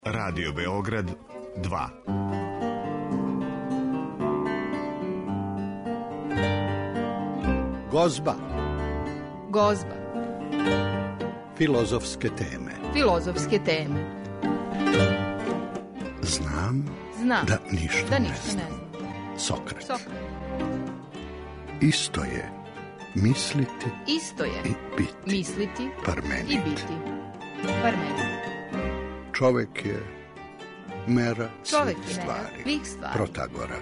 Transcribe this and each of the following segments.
Radio Beograd 2. Gozba. Gozba. Filozofske teme. Filozofske teme. Znam da ništa ne znam. Sokrat. Isto je misliti i biti. Misliti Parmenid. i biti. Parmenid. Čovjek je mera Čovjek svih je mera svih stvari. Protagora.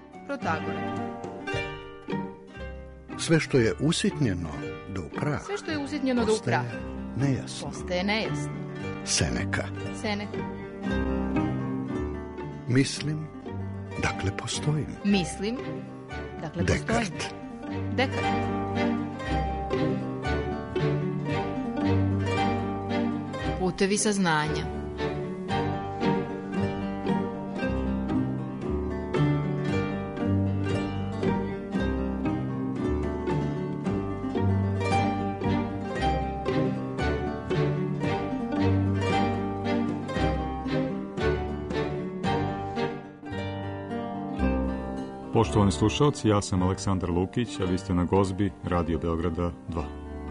Sve što je usitnjeno do praha. Sve što je usitnjeno do praha. Postaje nejasno. Seneka. Mislim, dakle postojim. Descartes. Putevi saznanja. Poštovani slušalci, ja sam Aleksandar Lukić, a vi ste na Gozbi Radio Beograda 2.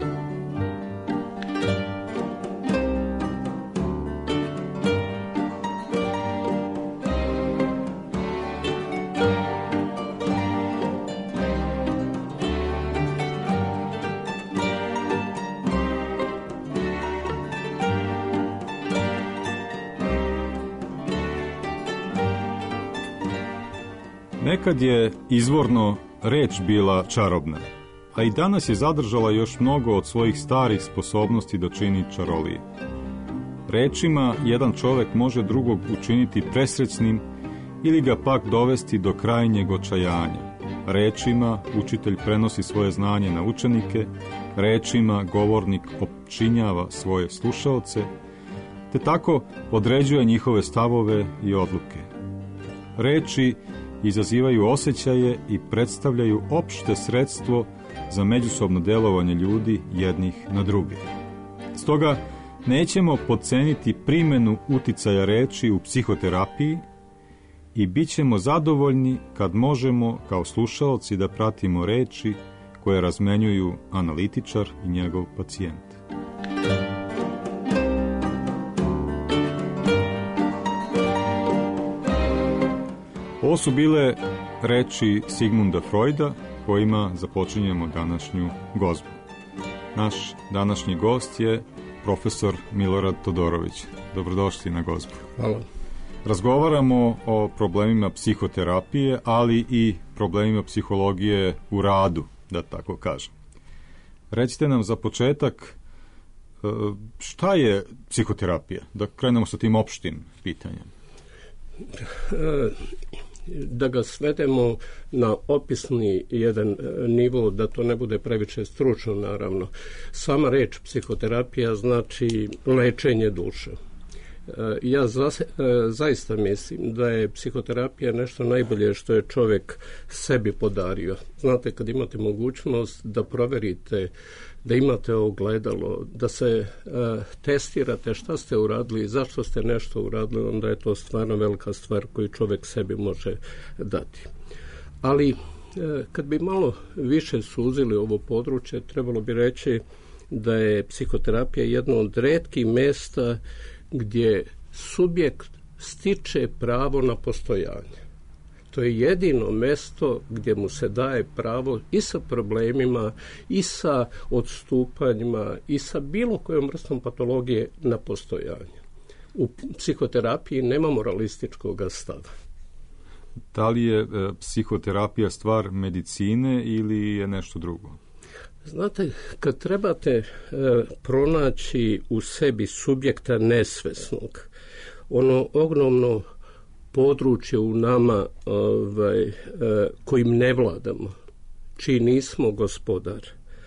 Nekad je izvorno reč bila čarobna, a i danas je zadržala još mnogo od svojih starih sposobnosti da čini čarolije. Rečima jedan čovek može drugog učiniti presrećnim ili ga pak dovesti do krajnjeg očajanja. Rečima učitelj prenosi svoje znanje na učenike, rečima govornik opčinjava svoje slušaoce, te tako određuje njihove stavove i odluke. Reči izazivaju osjećaje i predstavljaju opšte sredstvo za međusobno delovanje ljudi jednih na druge. Stoga nećemo podceniti primjenu uticaja reči u psihoterapiji i bit ćemo zadovoljni kad možemo kao slušaoci da pratimo reči koje razmenjuju analitičar i njegov pacijent. Ovo su bile reči Sigmunda Freuda kojima započinjemo današnju gozbu. Naš današnji gost je profesor Milorad Todorović. Dobrodošli na gozbu. Hvala. Razgovaramo o problemima psihoterapije, ali i problemima psihologije u radu, da tako kažem. Recite nam za početak šta je psihoterapija? Da krenemo sa tim opštim pitanjem. Da ga svedemo na opisni jedan nivo, da to ne bude previše stručno, naravno. Sama reč psihoterapija znači lečenje duše. Ja zaista mislim da je psihoterapija nešto najbolje što je čovjek sebi podario. Znate, kad imate mogućnost da proverite, da imate ogledalo, da se testirate šta ste uradili, zašto ste nešto uradili, onda je to stvarno velika stvar koju čovjek sebi može dati. Ali kad bi malo više suzili ovo područje, trebalo bi reći da je psihoterapija jedno od retkih mjesta gdje subjekt stiče pravo na postojanje. To je jedino mjesto gdje mu se daje pravo i sa problemima, i sa odstupanjima, i sa bilo kojom vrstom patologije na postojanje. U psihoterapiji nema moralističkog stava. Da li je psihoterapija stvar medicine ili je nešto drugo? Znate, kad trebate pronaći u sebi subjekta nesvesnog, ono ogromno područje u nama kojim ne vladamo, čiji nismo gospodar,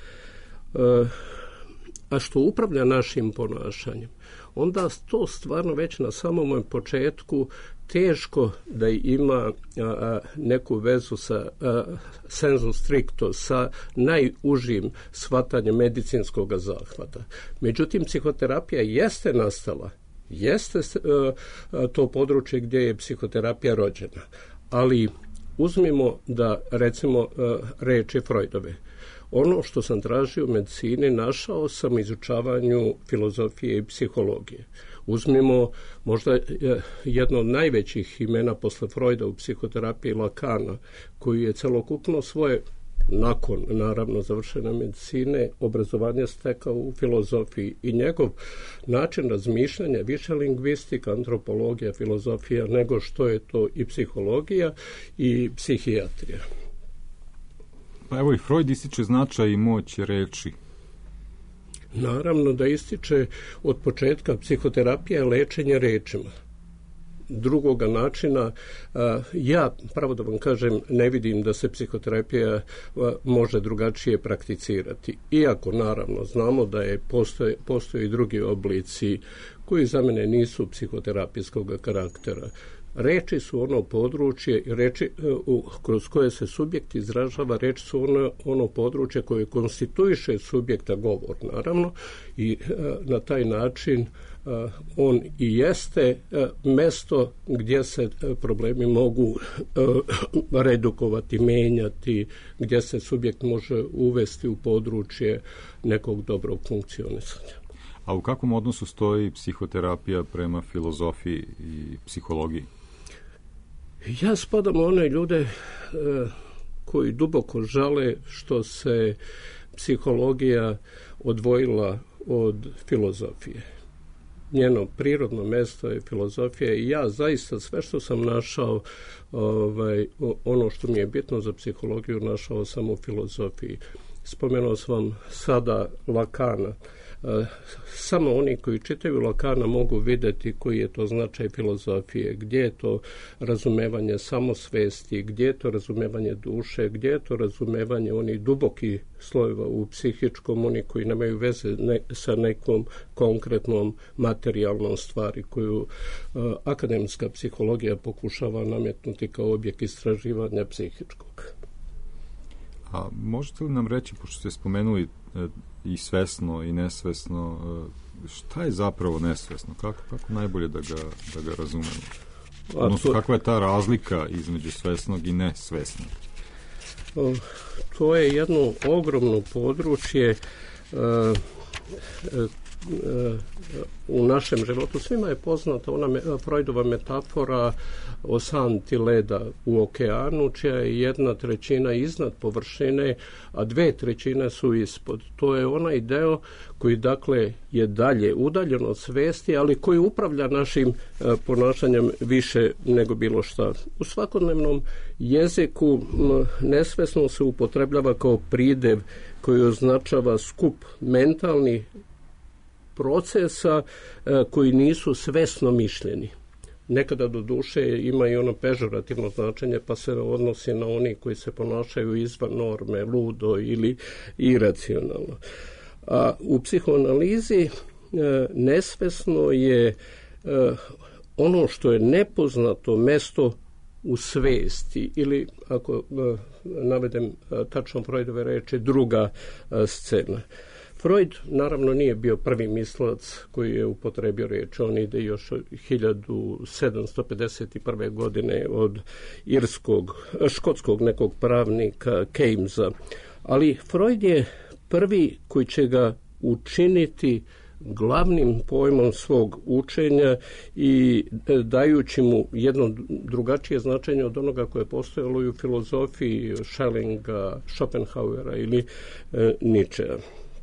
a što upravlja našim ponašanjem, onda to stvarno već na samom početku teško da ima neku vezu sa sensu stricto, sa najužim shvatanjem medicinskog zahvata. Međutim, psihoterapija jeste nastala jeste to područje gdje je psihoterapija rođena, ali uzmimo da, recimo, reči Freudove. Ono što sam tražio u medicini našao sam izučavanju filozofije i psihologije. Uzmimo možda jedno od najvećih imena posle Freuda u psihoterapiji, Lacana, koji je celokupno svoje, nakon naravno završene medicine, obrazovanje stekao u filozofiji i njegov način razmišljanja više lingvistika, antropologija, filozofija nego što je to i psihologija i psihijatrija. Pa evo i Freud ističe značaj i moć reči. Naravno da ističe od početka psihoterapija je lečenje rečima. Drugoga načina, ja, pravo da vam kažem, ne vidim da se psihoterapija može drugačije prakticirati. Iako, naravno, znamo da postoje i drugi oblici koji za mene nisu psihoterapijskog karaktera. Reči su ono područje, kroz koje se subjekt izražava, reči su ono područje koje konstituiše subjekta, govor, naravno, i na taj način on i jeste mesto gdje se problemi mogu redukovati, menjati, gdje se subjekt može uvesti u područje nekog dobrog funkcionisanja. A u kakvom odnosu stoji psihoterapija prema filozofiji i psihologiji? Ja spadam u one ljude koji duboko žale što se psihologija odvojila od filozofije. Njeno prirodno mesto je filozofija i ja zaista sve što sam našao, ono što mi je bitno za psihologiju, našao sam u filozofiji. Spomenuo sam vam sada Lacana. Samo oni koji čitaju Lacana mogu vidjeti koji je to značaj filozofije, gdje je to razumevanje samosvesti, gdje je to razumevanje duše, gdje je to razumevanje onih dubokih slojeva u psihičkom, oni koji nemaju veze sa nekom konkretnom materijalnom stvari koju akademska psihologija pokušava nametnuti kao objekt istraživanja psihičkog. A možete li nam reći, pošto ste spomenuli i svesno i nesvesno, šta je zapravo nesvesno? Kako najbolje da ga razumemo? Odnosno, kakva je ta razlika između svesnog i nesvesnog? To je jedno ogromno područje u našem životu. Svima je poznata ona Freudova metafora o santi leda u okeanu, čija je 1/3 iznad površine, a 2/3 su ispod. To je onaj deo koji, dakle, je dalje udaljen od svesti, ali koji upravlja našim ponašanjem više nego bilo šta. U svakodnevnom jeziku nesvesno se upotrebljava kao pridev koji označava skup mentalnih procesa koji nisu svesno mišljeni. Nekada do duše ima i ono pežorativno značenje, pa se odnosi na oni koji se ponašaju izvan norme, ludo ili iracionalno. A u psihoanalizi nesvesno je ono što je nepoznato mesto u svesti, ili ako navedem tačno Freudove reči, druga scena. Freud naravno nije bio prvi mislilac koji je upotrebio reč, on ide još 1751. godine od škotskog nekog pravnika Keynes'a, ali Freud je prvi koji će ga učiniti glavnim pojmom svog učenja i dajući mu jedno drugačije značenje od onoga koje je postojalo i u filozofiji Schellinga, Schopenhauera ili Nietzschea.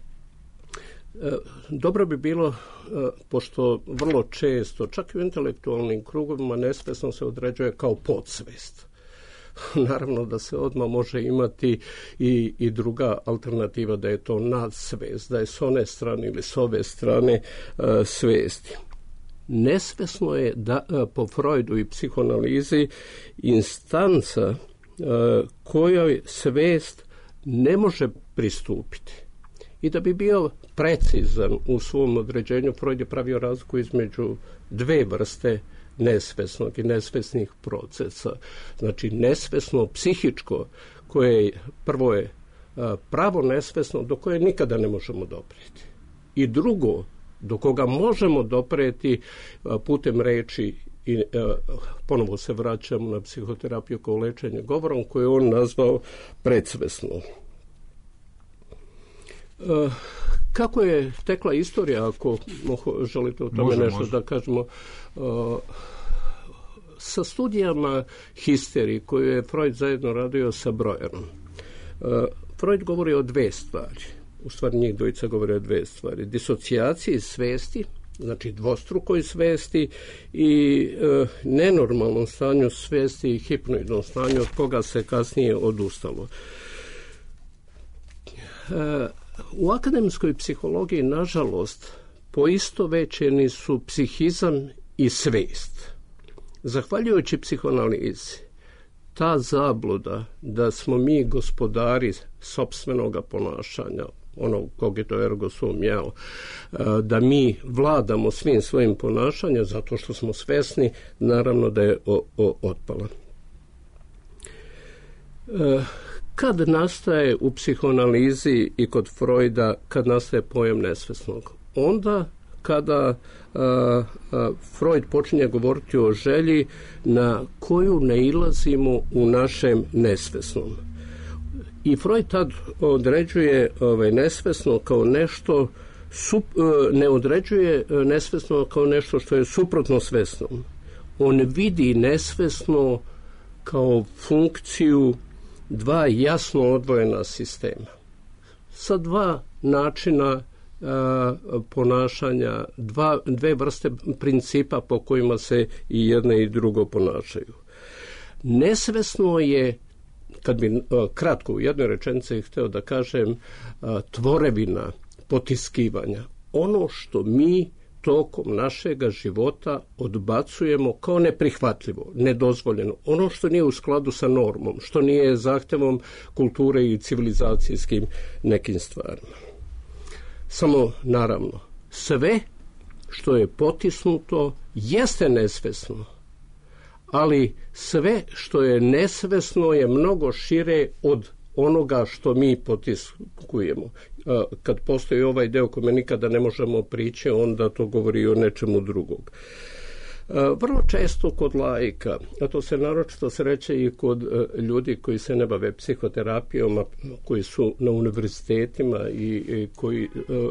Dobro bi bilo, pošto vrlo često, čak i u intelektualnim krugovima, nesvesno se određuje kao podsvest. Naravno da se odmah može imati i druga alternativa, da je to nadsvest, da je s one strane ili s ove strane svesti. Nesvesno je po Freudu i psihoanalizi instanca kojoj svest ne može pristupiti. I da bi bio precizan u svom određenju, Freud je pravio razliku između dve vrste nesvesnog i nesvesnih procesa. Znači, nesvesno psihičko, koje prvo je pravo nesvesno, do koje nikada ne možemo doprijeti. I drugo, do koga možemo dopreti putem reči i ponovo se vraćamo na psihoterapiju kao lečenje govorom koju je on nazvao predsvesno. Kako je tekla istorija, ako želite o tome nešto da kažemo, sa studijama histerije koju je Freud zajedno radio sa Breuerom. Freud govori o dve stvari. U stvari njih dvojica govore o dve stvari. Disocijaciji svesti, znači dvostrukoj svesti, i nenormalnom stanju svesti i hipnoidnom stanju od koga se kasnije odustalo. U akademskoj psihologiji, nažalost, poistovećeni su psihizam i svest. Zahvaljujući psihoanalizi, ta zabluda da smo mi gospodari sopstvenog ponašanja, ono cogito ergo sum, da mi vladamo svim svojim ponašanjem zato što smo svesni, naravno da je otpala. Kad nastaje u psihoanalizi i kod Freuda, kad nastaje pojam nesvesnog? Onda kada Freud počinje govoriti o želji na koju nailazimo u našem nesvesnom. I Freud tad određuje nesvesno kao nešto, ne određuje nesvesno kao nešto što je suprotno svesnom. On vidi nesvesno kao funkciju dva jasno odvojena sistema. Sa dva načina ponašanja, dve vrste principa po kojima se i jedno i drugo ponašaju. Nesvesno je, kad bi kratko u jednoj rečenici htio da kažem, tvorevina potiskivanja. Ono što mi tokom našega života odbacujemo kao neprihvatljivo, nedozvoljeno. Ono što nije u skladu sa normom, što nije zahtevom kulture i civilizacijskim nekim stvarima. Samo, naravno, sve što je potisnuto jeste nesvesno, ali sve što je nesvesno je mnogo šire od onoga što mi potiskujemo. Kad postoji ovaj deo kome nikada ne možemo prići, onda to govori o nečemu drugog. Vrlo često kod laika, a to se naročito sreće i kod ljudi koji se ne bave psihoterapijom, a koji su na univerzitetima i koji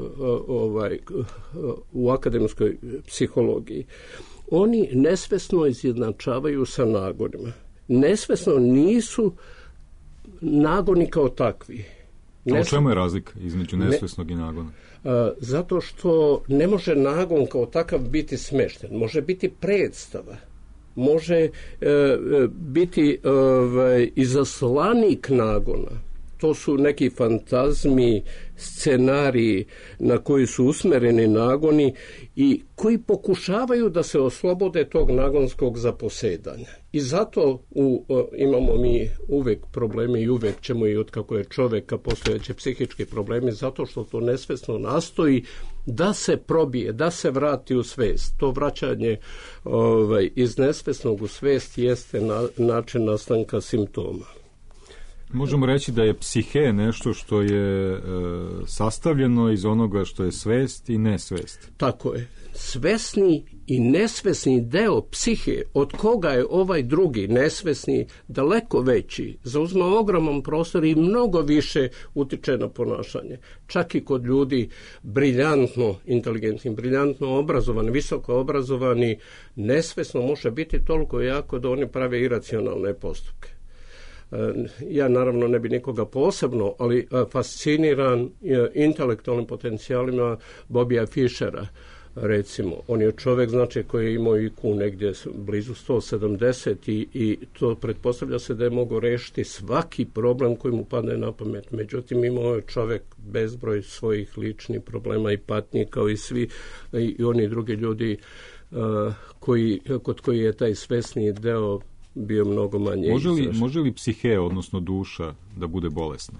u akademskoj psihologiji, oni nesvesno izjednačavaju sa nagonima. Nesvesno nisu nagoni kao takvi. A u čemu je razlika između nesvesnog i nagona? Zato što ne može nagon kao takav biti smešten. Može biti predstava. Može biti izaslanik nagona. To su neki fantazmi, scenariji na koji su usmereni nagoni i koji pokušavaju da se oslobode tog nagonskog zaposedanja. I zato imamo mi uvek probleme i uvek ćemo i od kako je čoveka postojeće psihički problemi, zato što to nesvesno nastoji da se probije, da se vrati u svest. To vraćanje iz nesvesnog u svest jeste način nastanka simptoma. Možemo reći da je psihe nešto što je sastavljeno iz onoga što je svest i nesvest. Tako je. Svesni i nesvesni deo psihe, od koga je ovaj drugi nesvesni daleko veći, zauzma ogroman prostor i mnogo više utiče na ponašanje. Čak i kod ljudi briljantno inteligentni, briljantno obrazovani, visoko obrazovani, nesvesno može biti toliko jako da oni prave iracionalne postupke. Ja naravno ne bi nikoga posebno, ali fasciniran intelektualnim potencijalima Bobija Fischera, recimo. On je čovjek, znači, koji je imao IQ negdje blizu 170 i to pretpostavlja se da je mogao rešiti svaki problem koji mu padne na pamet. Međutim, imao je čovjek bezbroj svojih ličnih problema i patnji kao i svi i oni drugi ljudi kod koji je taj svesni deo bio mnogo manje. Može li psihe, odnosno duša, da bude bolesna?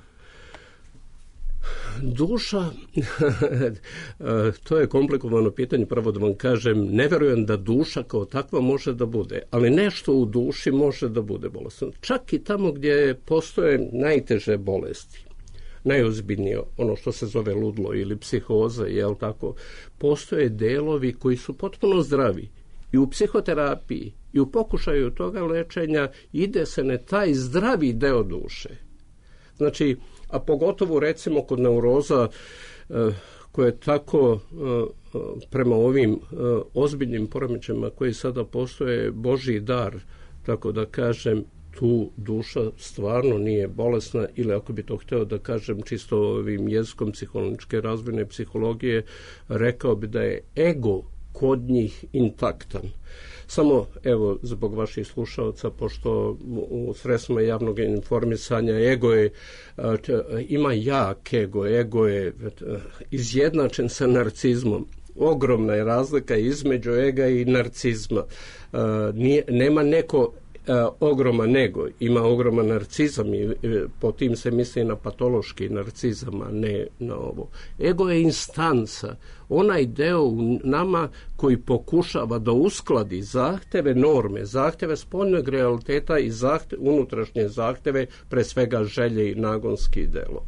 Duša, to je komplikovano pitanje, pravo da vam kažem, ne verujem da duša kao takva može da bude, ali nešto u duši može da bude bolesno. Čak i tamo gdje postoje najteže bolesti. najozbiljnije, ono što se zove ludlo ili psihoza, jel tako, postoje delovi koji su potpuno zdravi. I u psihoterapiji i u pokušaju toga lečenja ide se na taj zdravi deo duše. Znači, a pogotovo recimo kod neuroza koje tako prema ovim ozbiljnim poremećajima koji sada postoje Božji dar, tako da kažem, tu duša stvarno nije bolesna, ili ako bi to hteo da kažem čisto ovim jezikom psihologije razvojne psihologije, rekao bi da je ego kod njih intaktan. Samo, evo, zbog vaših slušalca, pošto u sredstvima javnog informisanja ego je, ima jak ego je izjednačen sa narcizmom. Ogromna je razlika između ega i narcizma. Nema neko ogroman ego, ima ogroman narcizam i po tim se misli na patološki narcizam, a ne na ovo. Ego je instanca, onaj deo u nama koji pokušava da uskladi zahteve norme, zahteve spoljnog realiteta i unutrašnje zahteve, pre svega želje i nagonski delo.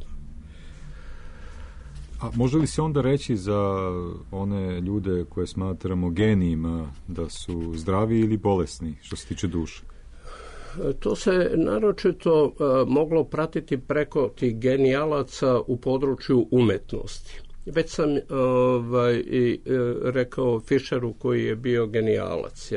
A može li se onda reći za one ljude koje smatramo genijima da su zdravi ili bolesni što se tiče duše? To se naročito moglo pratiti preko tih genijalaca u području umetnosti. Već sam rekao Fischeru koji je bio genijalac.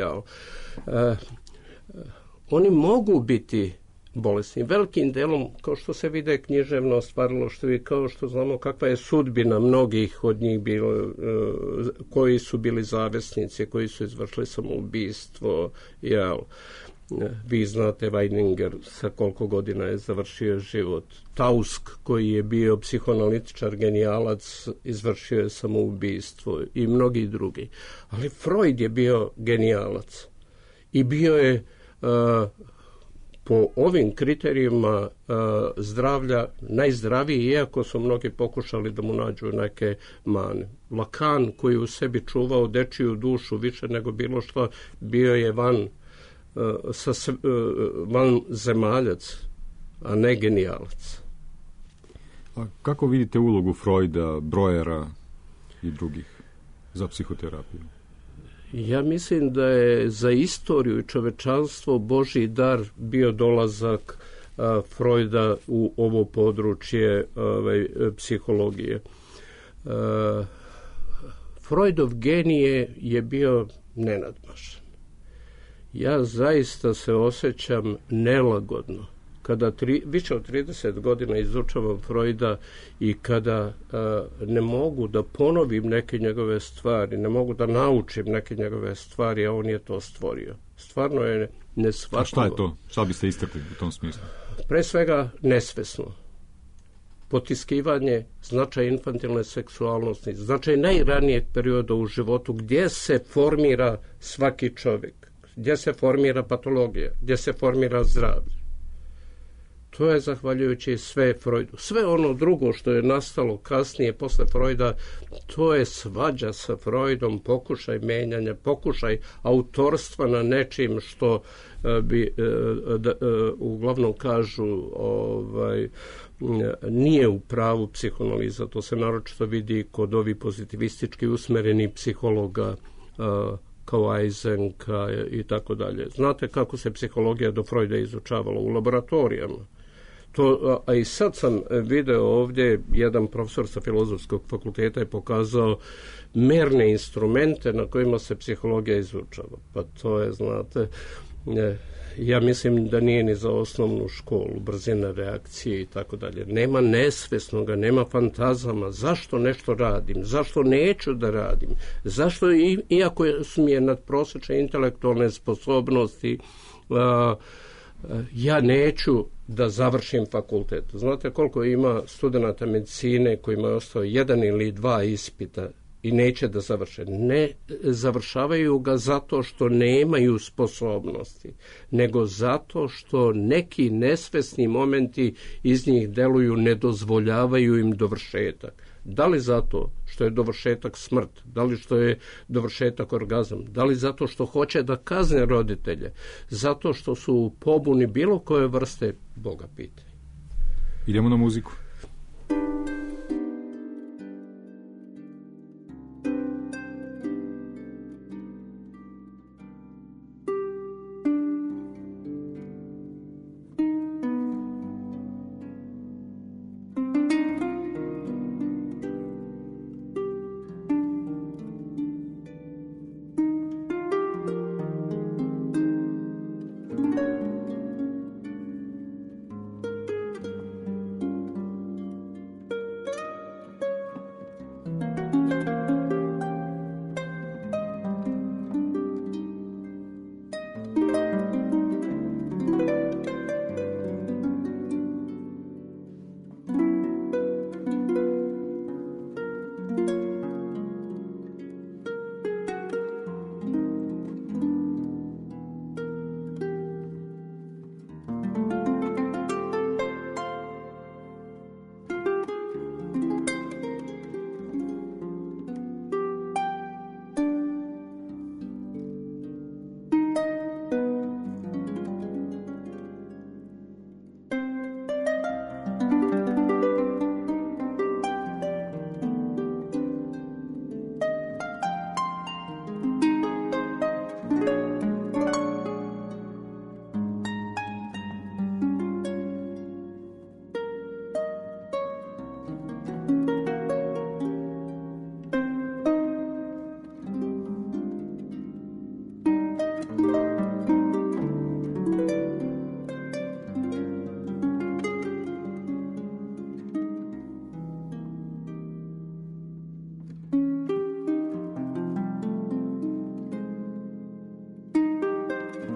Oni mogu biti bolesni. Velikim delom, kao što se vide književno stvaralaštvo i kao što znamo kakva je sudbina mnogih od njih bilo, koji su bili zavesnici, koji su izvršili samoubistvo, vi znate Weininger sa koliko godina je završio život. Tausk koji je bio psihoanalitičar, genijalac, izvršio je samoubistvo i mnogi drugi. Ali Freud je bio genijalac i bio je po ovim kriterijima zdravlja najzdraviji, iako su mnogi pokušali da mu nađu neke mane. Lacan koji u sebi čuvao dečiju dušu više nego bilo što, bio je van zemaljac, a ne genijalac. A kako vidite ulogu Freuda, Breuera i drugih za psihoterapiju? Ja mislim da je za istoriju i čovečanstvo Božji dar bio dolazak Freuda u ovo područje psihologije. Freudov genije je bio nenadmašan. Ja zaista se osjećam nelagodno kada više od 30 godina izučavam Freuda i kada ne mogu da ponovim neke njegove stvari, ne mogu da naučim neke njegove stvari, a on je to stvorio. Stvarno je neshvatljivo. A šta je to? Šta biste istakli u tom smislu? Pre svega nesvesno. Potiskivanje, značaj infantilne seksualnosti, značaj najranijeg perioda u životu gdje se formira svaki čovjek, gdje se formira patologija, gdje se formira zdravlje. To je zahvaljujući sve Freudu. Sve ono drugo što je nastalo kasnije, posle Freuda, to je svađa sa Freudom, pokušaj menjanja, pokušaj autorstva na nečim što uglavnom kažu nije u pravu psihoanaliza. To se naročito vidi kod ovih pozitivistički usmerenih psihologa kao Eisenka i tako dalje. Znate kako se psihologija do Freuda izučavala u laboratorijama. A i sad sam video ovdje, jedan profesor sa Filozofskog fakulteta je pokazao merne instrumente na kojima se psihologija izučava. Pa to je, znate, ja mislim da nije ni za osnovnu školu, brzina reakcije i tako dalje. Nema nesvesnoga, nema fantazama. Zašto nešto radim? Zašto neću da radim? Zašto, iako su mi je nadprosječne intelektualne sposobnosti, ja neću da završim fakultet. Znate koliko ima studenata medicine kojima je ostao 1 ili 2 ispita i neće da završe. Ne završavaju ga zato što nemaju sposobnosti, nego zato što neki nesvesni momenti iz njih deluju, ne dozvoljavaju im dovršetak. Da li zato što je dovršetak smrt, da li što je dovršetak orgazam, da li zato što hoće da kazne roditelje, zato što su u pobuni bilo koje vrste, Boga pitaj. Idemo na muziku.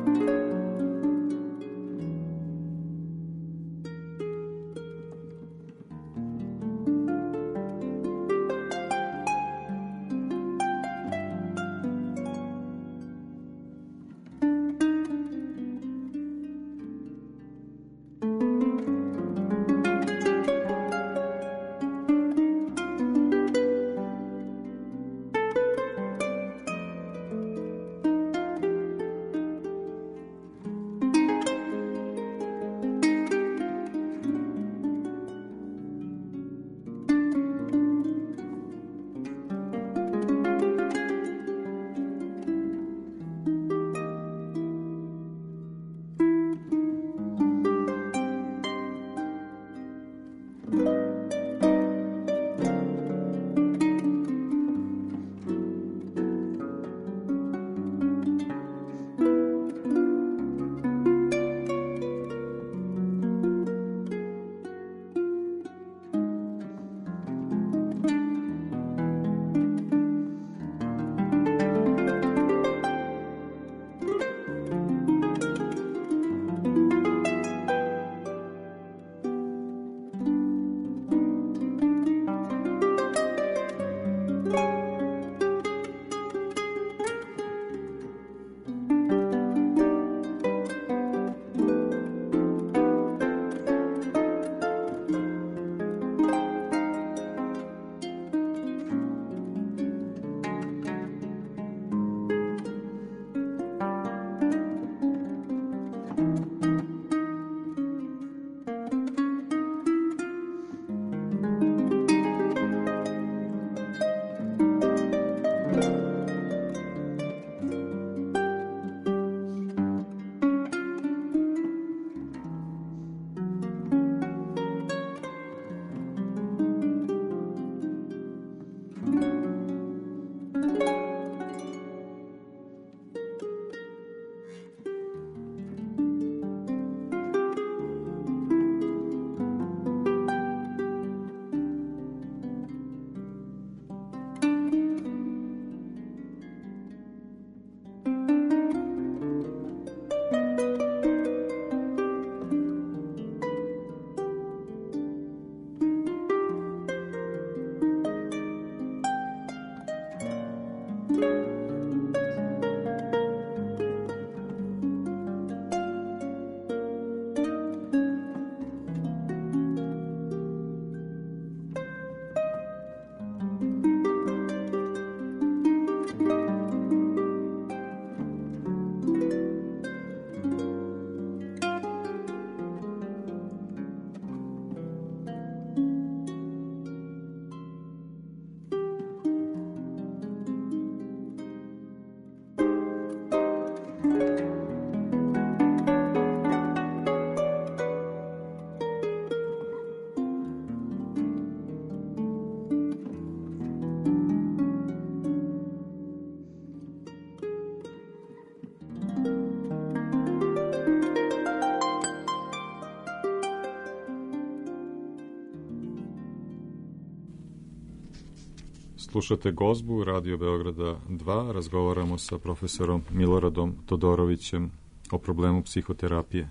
Slušate Gozbu, Radio Beograda 2. Razgovaramo sa profesorom Miloradom Todorovićem o problemu psihoterapije.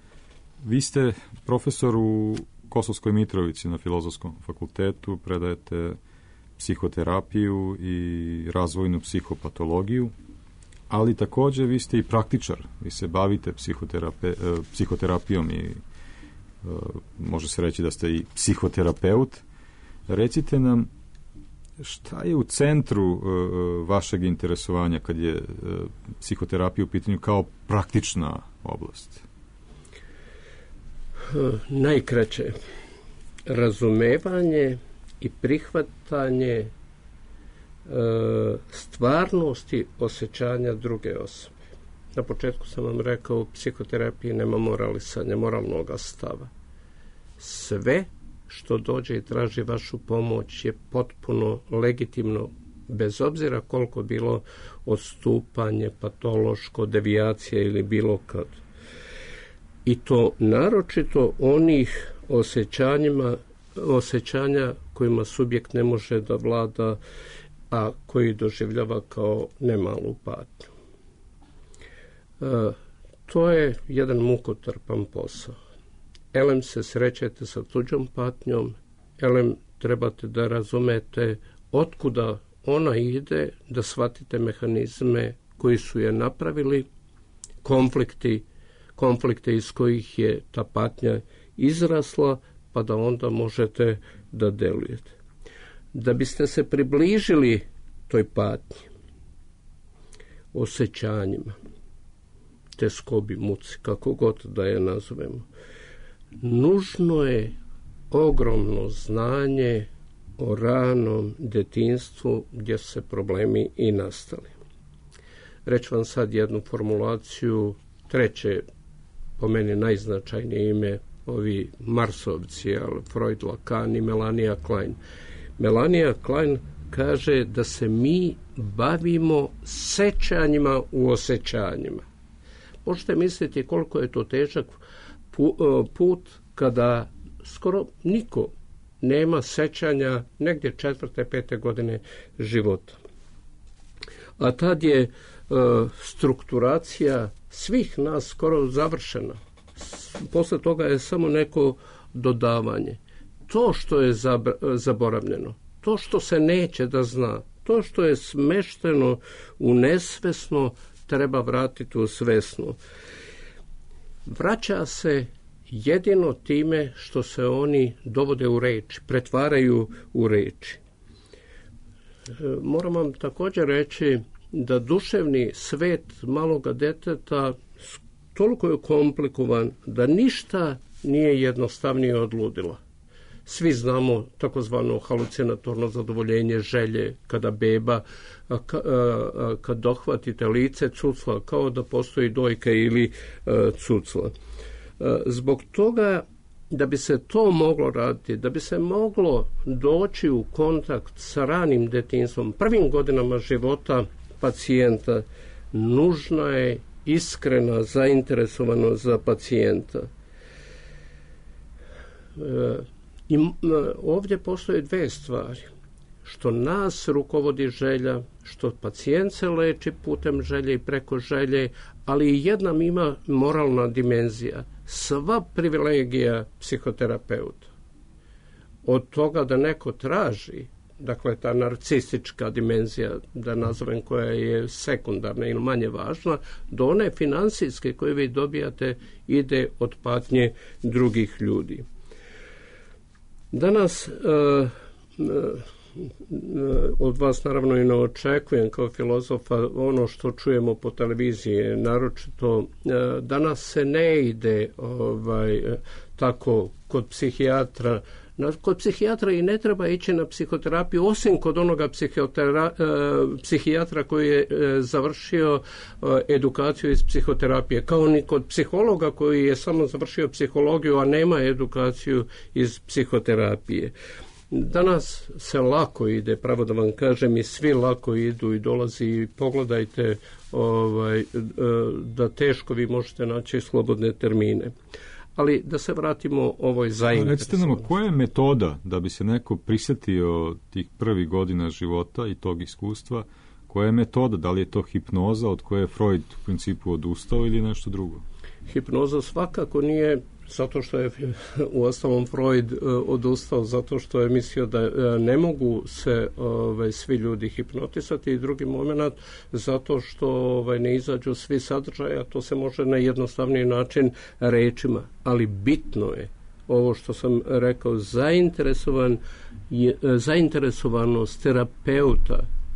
Vi ste profesor u Kosovskoj Mitrovici na Filozofskom fakultetu, predajete psihoterapiju i razvojnu psihopatologiju, ali također vi ste i praktičar. Vi se bavite psihoterapijom i može se reći da ste i psihoterapeut. Recite nam, šta je u centru vašeg interesovanja kad je psihoterapija u pitanju kao praktična oblast? Najkraće, razumevanje i prihvatanje stvarnosti osjećanja druge osobe. Na početku sam vam rekao, u psihoterapiji nema moralisanja, moralnog stava. Sve što dođe i traži vašu pomoć je potpuno legitimno, bez obzira koliko bilo odstupanje, patološko, devijacija ili bilo kad. I to naročito onih osjećanja kojima subjekt ne može da vlada, a koji doživljava kao nemalu patnju. To je jedan mukotrpan posao. Elem se srećete sa tuđom patnjom, elem trebate da razumete otkuda ona ide, da shvatite mehanizme koji su je napravili, konflikte iz kojih je ta patnja izrasla, pa da onda možete da delujete. Da biste se približili toj patnji, osjećanjima, teskobi, muci, kako god da je nazovemo, nužno je ogromno znanje o ranom detinjstvu gdje su se problemi i nastali. Reći vam sad jednu formulaciju, treće, po meni najznačajnije ime, ovi Marsovci, Freud, Lacan i Melania Klein. Melania Klein kaže da se mi bavimo sećanjima u osjećanjima. Možete misliti koliko je to težak put kada skoro niko nema sećanja negdje 4. 5. godine života. A tad je strukturacija svih nas skoro završena. Posle toga je samo neko dodavanje. To što je zaboravljeno, to što se neće da zna, to što je smešteno u nesvesno, treba vratiti u svesno. Vraća se jedino time što se oni dovode u reči, pretvaraju u reči. Moram vam također reći da duševni svet maloga deteta toliko je komplikovan da ništa nije jednostavnije od ludila. Svi znamo takozvano halucinatorno zadovoljenje želje, kada beba, kad dohvatite lice cucla, kao da postoji dojka ili cucla. Zbog toga, da bi se to moglo raditi, da bi se moglo doći u kontakt sa ranim detinjstvom, prvim godinama života pacijenta, nužna je iskrena zainteresovanost za pacijenta. I ovdje postoje dve stvari. Što nas rukovodi želja, što pacijent se leči putem želje i preko želje, ali i jedna ima moralna dimenzija. Sva privilegija psihoterapeuta, od toga da neko traži, dakle ta narcistička dimenzija, da nazovem, koja je sekundarna ili manje važna, do one financijske koje vi dobijate, ide od patnje drugih ljudi. Danas od vas naravno i ne očekujem kao filozofa ono što čujemo po televiziji, naročito danas se ne ide tako kod psihijatra. Kod psihijatra i ne treba ići na psihoterapiju, osim kod onoga psihijatra koji je završio edukaciju iz psihoterapije, kao ni kod psihologa koji je samo završio psihologiju, a nema edukaciju iz psihoterapije. Danas se lako ide, pravo da vam kažem, i svi lako idu i dolazi i pogledajte da teško vi možete naći slobodne termine. Ali da se vratimo ovoj zainteresovanosti. Recite nam, koja je metoda da bi se neko prisjetio tih prvih godina života i tog iskustva? Koja je metoda? Da li je to hipnoza od koje je Freud u principu odustao ili nešto drugo? Hipnoza svakako nije, zato što je uostalom Freud odustao, zato što je mislio da ne mogu se svi ljudi hipnotisati, i drugi moment zato što ne izađu svi sadržaja, to se može na jednostavniji način rečima, ali bitno je ovo što sam rekao, zainteresovanost terapeuta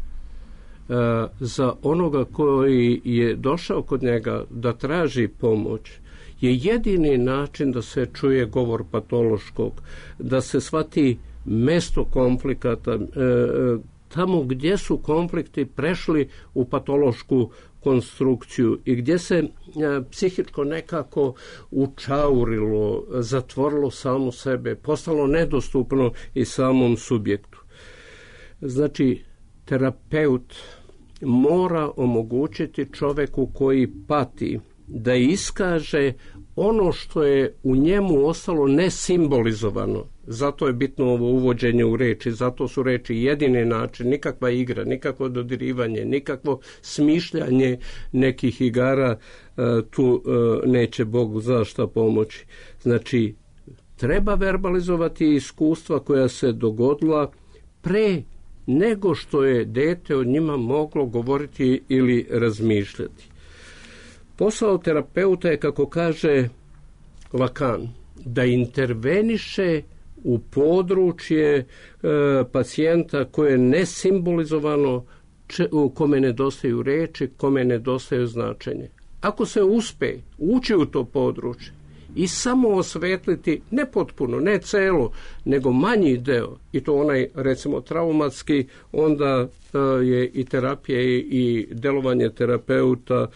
za onoga koji je došao kod njega da traži pomoć, je jedini način da se čuje govor patološkog, da se shvati mesto konflikata, tamo gdje su konflikti prešli u patološku konstrukciju i gdje se psihičko nekako učaurilo, zatvorilo samo sebe, postalo nedostupno i samom subjektu. Znači, terapeut mora omogućiti čovjeku koji pati da iskaže ono što je u njemu ostalo nesimbolizovano. Zato je bitno ovo uvođenje u reči, zato su reči jedini način, nikakva igra, nikakvo dodirivanje, nikakvo smišljanje nekih igara, tu neće Bog za šta pomoći. Znači, treba verbalizovati iskustva koja se dogodila pre nego što je dete o njima moglo govoriti ili razmišljati. Posao terapeuta je, kako kaže Lacan, da interveniše u područje pacijenta koje je nesimbolizovano, u kome nedostaju reči, kome nedostaju značenje. Ako se uspe ući u to područje i samo osvetliti, ne potpuno, ne celo, nego manji deo, i to onaj, recimo, traumatski, onda je i terapija i delovanje terapeuta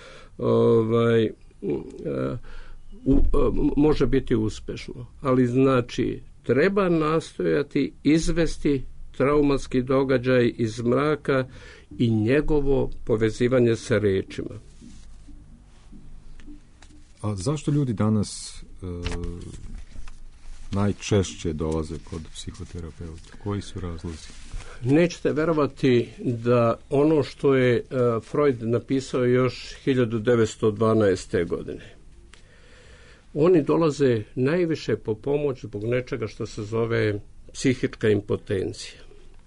može biti uspešno. Ali znači, treba nastojati izvesti traumatski događaj iz mraka i njegovo povezivanje sa rečima. A zašto ljudi danas najčešće dolaze kod psihoterapeuta? Koji su razlozi? Nećete verovati da ono što je Freud napisao još 1912. godine. Oni dolaze najviše po pomoć zbog nečega što se zove psihička impotencija.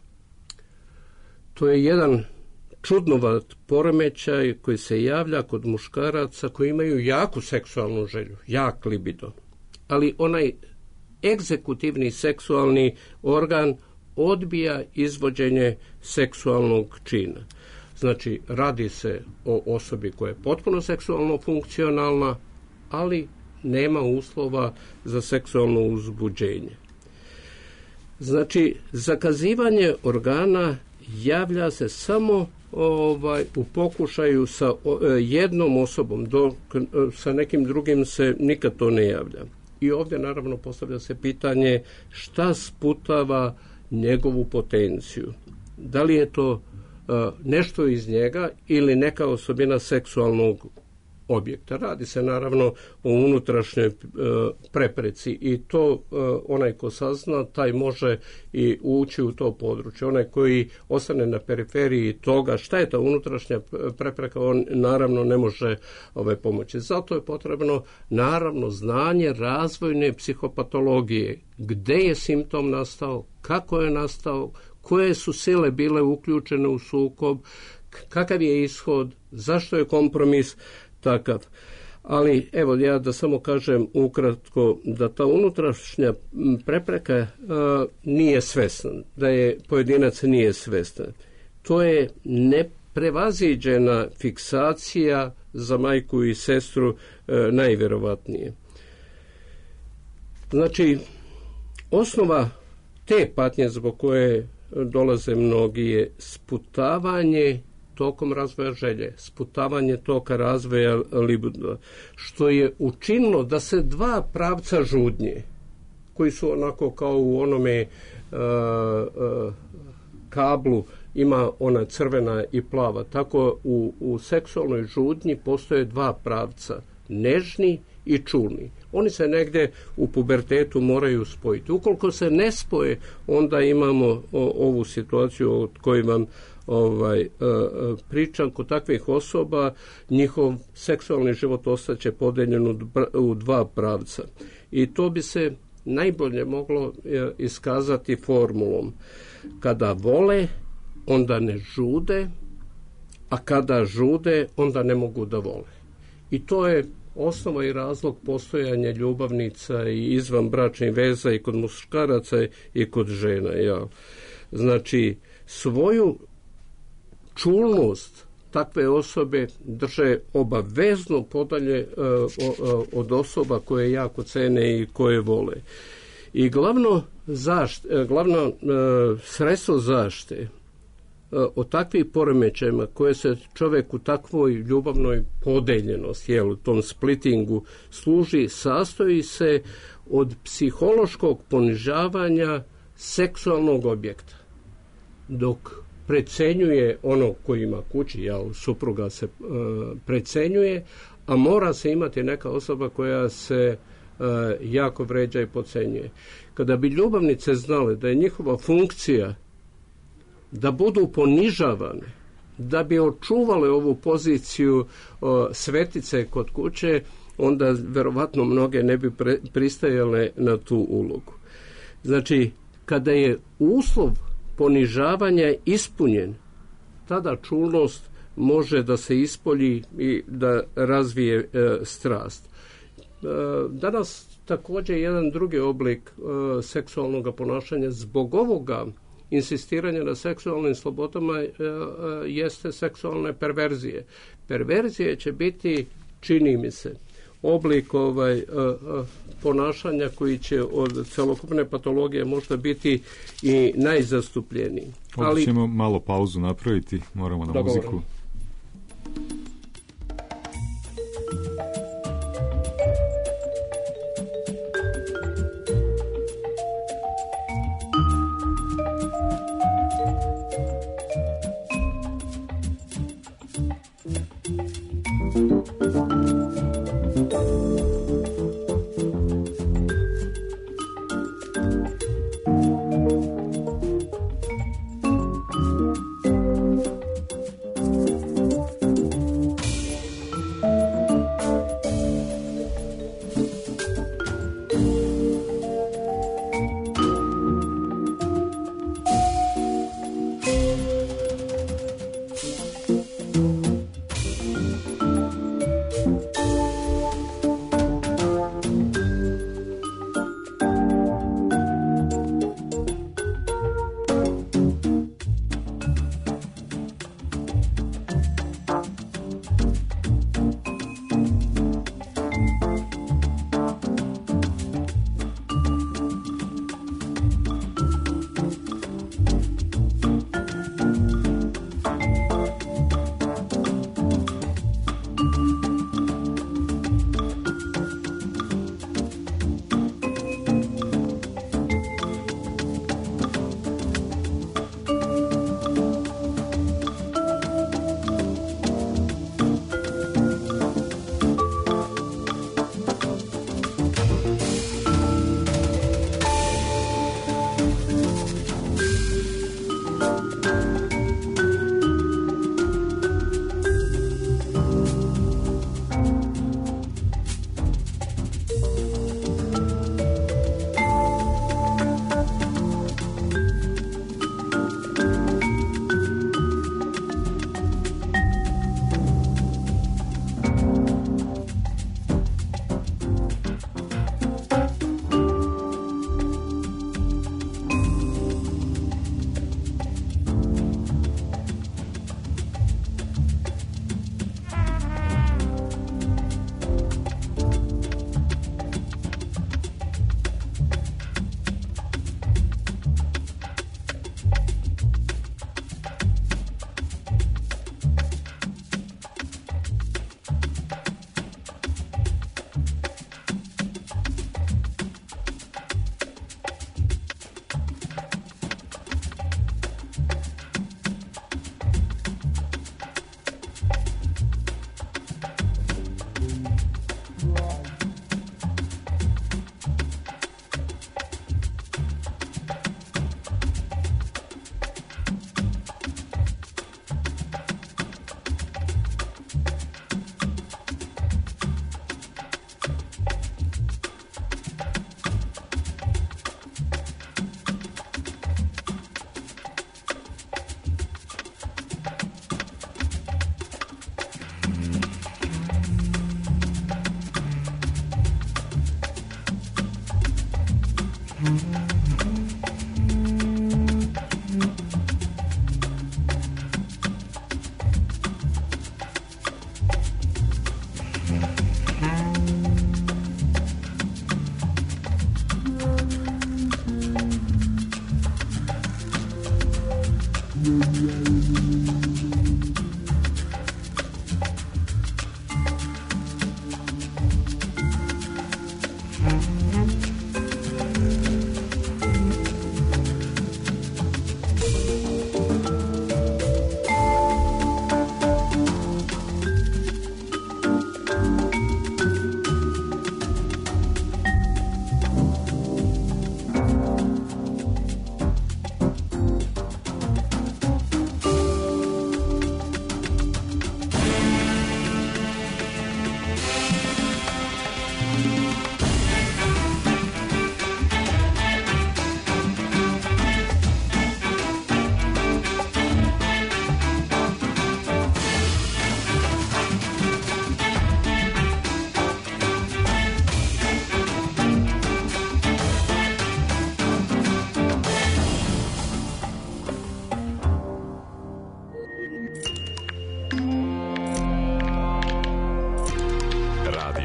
To je jedan čudnovat poremećaj koji se javlja kod muškaraca koji imaju jaku seksualnu želju, jak libido. Ali onaj egzekutivni seksualni organ odbija izvođenje seksualnog čina. Znači, radi se o osobi koja je potpuno seksualno funkcionalna, ali nema uslova za seksualno uzbuđenje. Znači, zakazivanje organa javlja se samo u pokušaju sa jednom osobom, dok sa nekim drugim se nikad to ne javlja. I ovdje naravno postavlja se pitanje šta sputava njegovu potenciju. Da li je to nešto iz njega ili neka osobina seksualnog objekta. Radi se naravno o unutrašnjoj prepreci i to onaj ko sazna, taj može i ući u to područje. Onaj koji ostane na periferiji toga šta je ta unutrašnja prepreka, on naravno ne može pomoći. Zato je potrebno naravno znanje razvojne psihopatologije. Gde je simptom nastao, kako je nastao, koje su sile bile uključene u sukob, kakav je ishod, zašto je kompromis takav. Ali evo ja da samo kažem ukratko da ta unutrašnja prepreka nije svesna, da je pojedinac nije svestan. To je neprevaziđena fiksacija za majku i sestru najvjerovatnije. Znači, osnova te patnje zbog koje dolaze mnogi je sputavanje tokom razvoja želje, sputavanje toka razvoja libido, što je učinilo da se dva pravca žudnje, koji su onako kao u onome kablu, ima ona crvena i plava, tako u seksualnoj žudnji postoje dva pravca, nežni i čulni. Oni se negdje u pubertetu moraju spojiti. Ukoliko se ne spoje, onda imamo ovu situaciju od kojoj vam pričam. Kod takvih osoba njihov seksualni život ostaće podeljen u dva pravca. I to bi se najbolje moglo iskazati formulom. Kada vole, onda ne žude, a kada žude, onda ne mogu da vole. I to je osnova i razlog postojanja ljubavnica i izvanbračnih veza i kod muškaraca i kod žena. Ja. Znači, svoju čulnost takve osobe drže obavezno podalje od osoba koje jako cene i koje vole. I glavno sredstvo zaštite o takvih poremećajima koje se čovjek u takvoj ljubavnoj podeljenosti, u tom splittingu služi, sastoji se od psihološkog ponižavanja seksualnog objekta. Dok precenjuje ono koji ima kući, supruga se precenjuje, a mora se imati neka osoba koja se jako vređa i podcenjuje. Kada bi ljubavnice znale da je njihova funkcija da budu ponižavane, da bi očuvale ovu poziciju svetice kod kuće, onda verovatno mnoge ne bi pristajale na tu ulogu. Znači, kada je uslov ponižavanja ispunjen, tada čulnost može da se ispolji i da razvije strast. Danas također jedan drugi oblik seksualnog ponašanja zbog ovoga insistiranja na seksualnim slobodama jeste seksualne perverzije. Perverzije će biti, čini mi se, oblik ponašanja koji će od celokupne patologije možda biti i najzastupljeniji. Ovdje ćemo malo pauzu napraviti, moramo na muziku.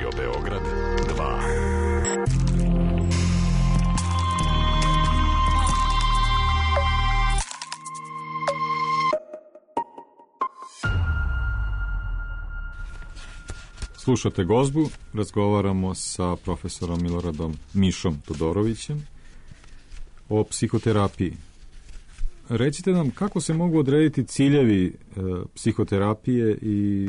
Radio Beograd 2. Slušate Gozbu, razgovaramo sa profesorom Miloradom Mišom Todorovićem o psihoterapiji. Recite nam kako se mogu odrediti ciljevi psihoterapije i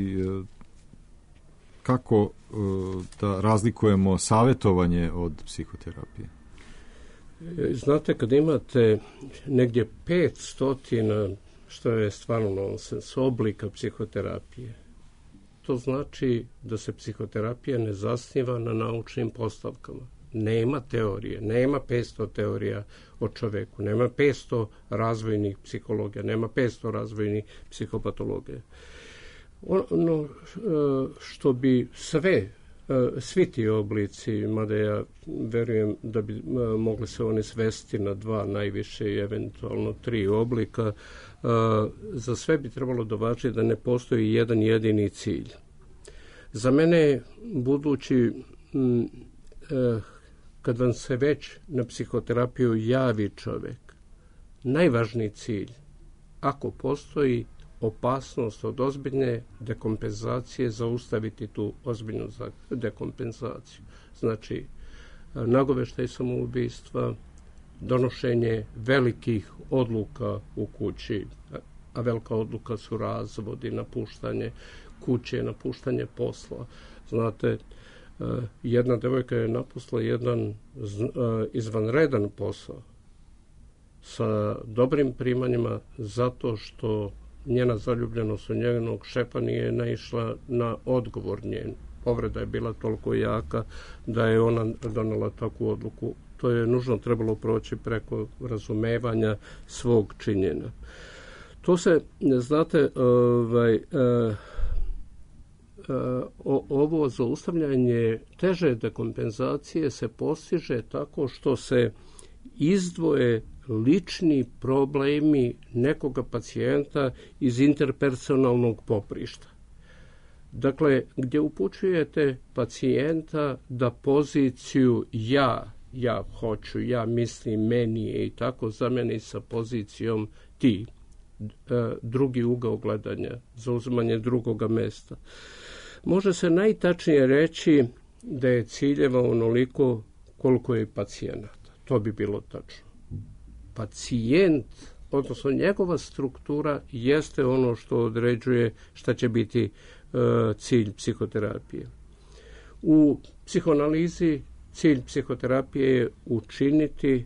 kako da razlikujemo savjetovanje od psihoterapije? Znate, kad imate negdje 500, što je stvarno nonsens, oblika psihoterapije, to znači da se psihoterapija ne zasniva na naučnim postavkama. Nema teorije, nema 500 teorija o čoveku, nema 500 razvojnih psihologija, nema 500 razvojnih psihopatologija. Ono što bi svi ti oblici, mada ja verujem da bi mogli se oni svesti na 2, najviše i eventualno 3 oblika, za sve bi trebalo da važi da ne postoji jedan jedini cilj. Za mene, budući kad vam se već na psihoterapiju javi čovjek, najvažniji cilj, ako postoji opasnost od ozbiljne dekompenzacije, zaustaviti tu ozbiljnu dekompenzaciju. Znači, nagoveštaj samoubistva, donošenje velikih odluka u kući, a velika odluka su razvodi, napuštanje kuće, napuštanje posla. Znate, jedna devojka je napustila jedan izvanredan posao sa dobrim primanjima zato što njena zaljubljenost u njenog šefa nije naišla na odgovor njen. Povreda je bila toliko jaka da je ona donela takvu odluku. To je nužno trebalo proći preko razumevanja svog činjenja. To se, znate, ovo zaustavljanje teže dekompenzacije se postiže tako što se izdvoje lični problemi nekoga pacijenta iz interpersonalnog poprišta. Dakle, gdje upućujete pacijenta da poziciju ja hoću, ja mislim, meni je i tako zameni sa pozicijom ti, drugi ugao gledanja, zauzimanje drugoga mesta. Može se najtačnije reći da je ciljeva onoliko koliko je pacijenata. To bi bilo tačno. Pacijent, odnosno njegova struktura, jeste ono što određuje šta će biti cilj psihoterapije. U psihoanalizi cilj psihoterapije je učiniti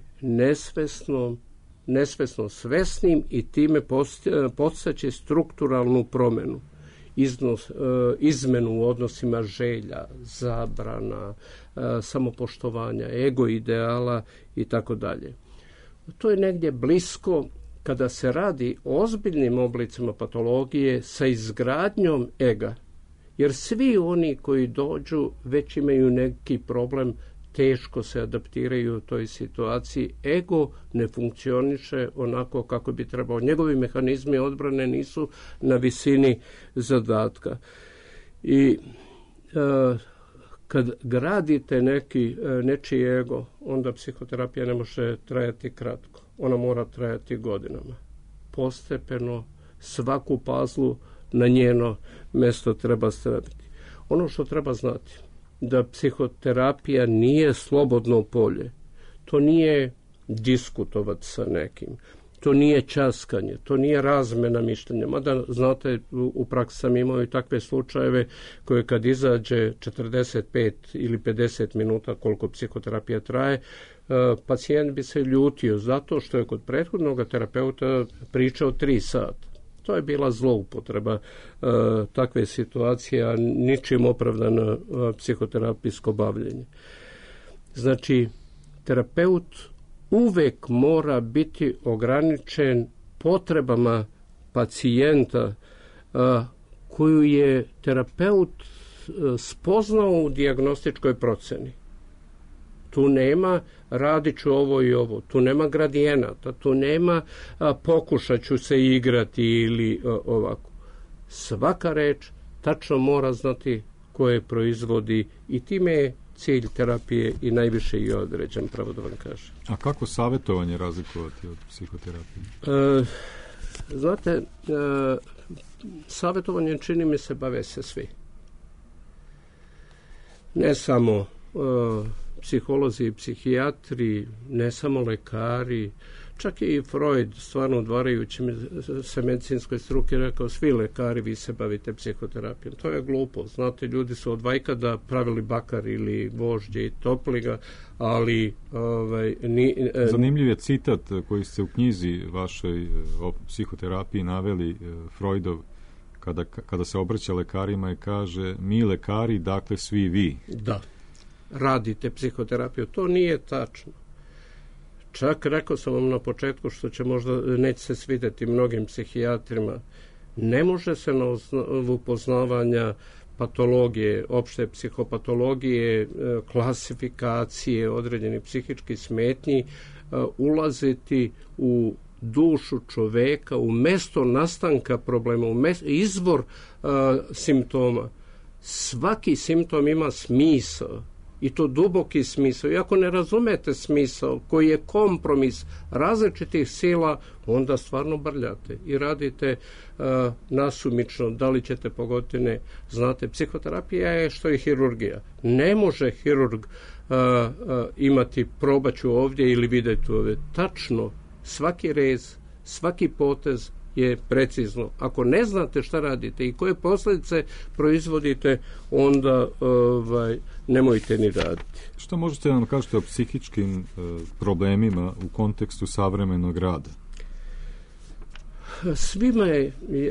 nesvesno svesnim i time postaći strukturalnu promjenu. Izmenu u odnosima želja, zabrana, samopoštovanja, ego ideala i tako dalje. To je negdje blisko kada se radi o ozbiljnim oblicima patologije sa izgradnjom ega, jer svi oni koji dođu već imaju neki problem, teško se adaptiraju u toj situaciji. Ego ne funkcioniše onako kako bi trebao. Njegovi mehanizmi odbrane nisu na visini zadatka. I kad gradite nečiji ego, onda psihoterapija ne može trajati kratko. Ona mora trajati godinama. Postepeno svaku pazlu na njeno mjesto treba staviti. Ono što treba znati, da psihoterapija nije slobodno polje. To nije diskutovati sa nekim. To nije časkanje. To nije razmena mišljenja. Mada, znate, u praksi sam imao i takve slučajeve koje kad izađe 45 ili 50 minuta koliko psihoterapija traje, pacijent bi se ljutio zato što je kod prethodnog terapeuta pričao 3 sata. To je bila zloupotreba takve situacije, a ničim opravdano psihoterapijsko bavljenje. Znači, terapeut uvek mora biti ograničen potrebama pacijenta koju je terapeut spoznao u dijagnostičkoj proceni. Tu nema radit ću ovo i ovo, tu nema gradijenata, tu nema pokušat ću se igrati ili ovako. Svaka reč tačno mora znati koje proizvodi i time je cilj terapije i najviše i određen, pravo da vam kažem. A kako savjetovanje razlikovati od psihoterapije? Znate, savjetovanjem čini mi se bave se svi. Ne samo psiholozi i psihijatri, ne samo lekari, čak i Freud, stvarno odvarajući se medicinskoj struke, rekao svi lekari vi se bavite psihoterapijom. To je glupo. Znate, ljudi su od vajkada pravili bakar ili gvožđe i topliga, ali... Zanimljiv je citat koji ste u knjizi vašoj o psihoterapiji naveli, Freudov, kada se obraća lekarima i kaže mi lekari, dakle svi vi. Da, radite psihoterapiju. To nije tačno. Čak rekao sam vam na početku što će možda neće se svidjeti mnogim psihijatrima. Ne može se na osnovu poznavanja patologije, opšte psihopatologije, klasifikacije određenih psihičkih smetnji ulaziti u dušu čoveka, u mesto nastanka problema, u izvor simptoma. Svaki simptom ima smisao. I to duboki smisao. I ako ne razumete smisao koji je kompromis različitih sila, onda stvarno brljate i radite nasumično. Da li ćete pogoditi, ne. Znate, psihoterapija je što je hirurgija. Ne može hirurg imati probaću ovdje ili vidjeti ovdje. Tačno, svaki rez, svaki potez je precizno. Ako ne znate šta radite i koje posljedice proizvodite, onda nemojte ni raditi. Što možete nam kažete o psihičkim problemima u kontekstu savremenog rada? Svima je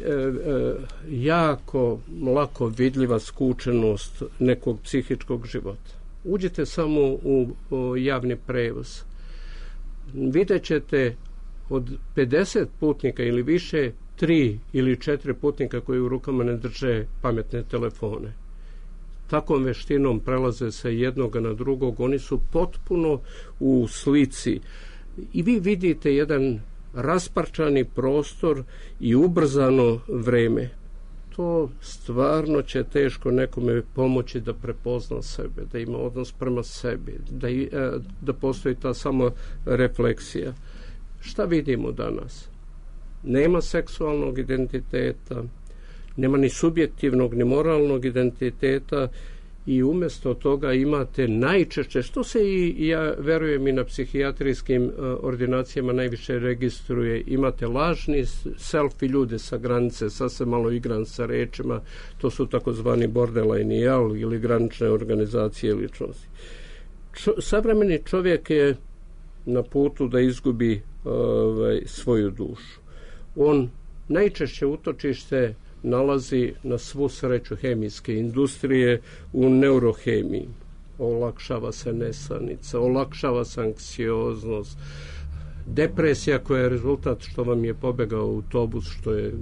jako lako vidljiva skučenost nekog psihičkog života. Uđite samo u javni prevoz. Vidjet ćete od 50 putnika ili više, 3 ili 4 putnika koji u rukama ne drže pametne telefone. Takvom veštinom prelaze sa jednoga na drugog, oni su potpuno u slici. I vi vidite jedan rasparčani prostor i ubrzano vreme. To stvarno će teško nekome pomoći da prepozna sebe, da ima odnos prema sebi, da postoji ta samo refleksija. Šta vidimo danas? Nema seksualnog identiteta, nema ni subjektivnog, ni moralnog identiteta i umjesto toga imate najčešće, što se i ja verujem i na psihijatrijskim ordinacijama najviše registruje, imate lažni selfie ljude sa granice, sad se malo igram sa rečima, to su takozvani borderline ili granične organizacije ličnosti. Savremeni čovjek je na putu da izgubi svoju dušu. On najčešće utočište nalazi na svu sreću hemijske industrije u neurohemiji. Olakšava se nesanica, olakšava se anksioznost, depresija koja je rezultat što vam je pobegao autobus, što je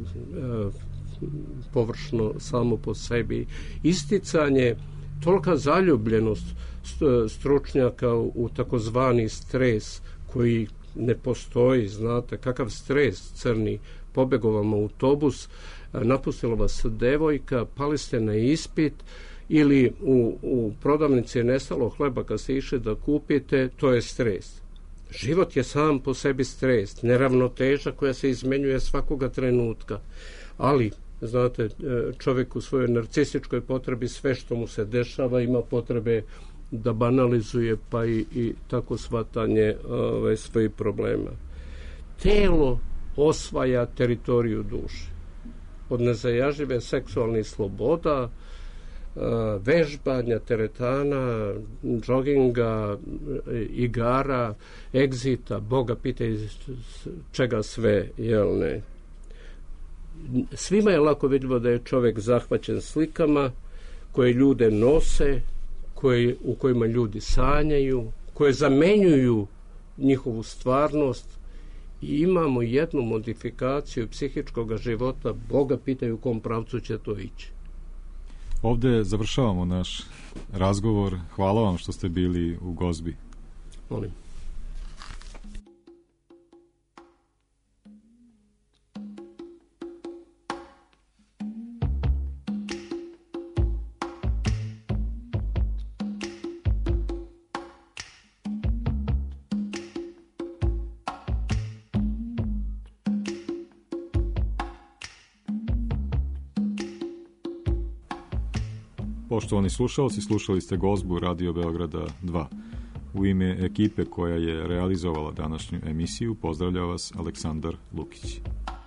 površno samo po sebi, isticanje, tolika zaljubljenost stručnjaka u takozvani stres koji ne postoji, znate, kakav stres crni, pobegao vam autobus, napustila vas devojka, pali ste na ispit ili u prodavnici je nestalo hleba kad ste išli da kupite, to je stres. Život je sam po sebi stres, neravnoteža koja se izmenjuje svakoga trenutka, ali znate, čovjek u svojoj narcističkoj potrebi sve što mu se dešava ima potrebe da banalizuje pa i tako shvatanje svojih problema. Telo osvaja teritoriju duše. Od nezajažljive seksualnih sloboda, vežbanja, teretana, džoginga, igara, egzita, Boga pitaj čega sve, jel ne? Svima je lako vidljivo da je čovjek zahvaćen slikama koje ljude nose, u kojima ljudi sanjaju, koje zamenjuju njihovu stvarnost i imamo jednu modifikaciju psihičkog života, Boga pitaju u kom pravcu će to ići. Ovdje završavamo naš razgovor. Hvala vam što ste bili u Gozbi. Molim. Poštovani slušalci, slušali ste Gozbu Radio Beograda 2. U ime ekipe koja je realizovala današnju emisiju pozdravlja vas Aleksandar Lukić.